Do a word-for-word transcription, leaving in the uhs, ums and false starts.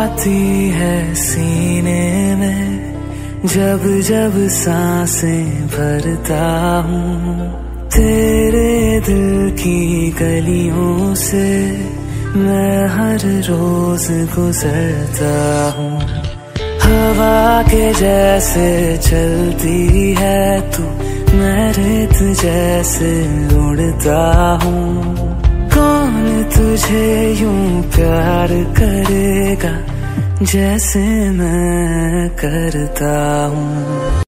आती है सीने में जब जब सांसें भरता हूँ। तेरे दिल की गलियों से मैं हर रोज गुजरता हूँ। हवा के जैसे चलती है तू, मैं रेत जैसे उड़ता हूँ। कौन तुझे यूं प्यार करेगा जैसे मैं करता हूँ।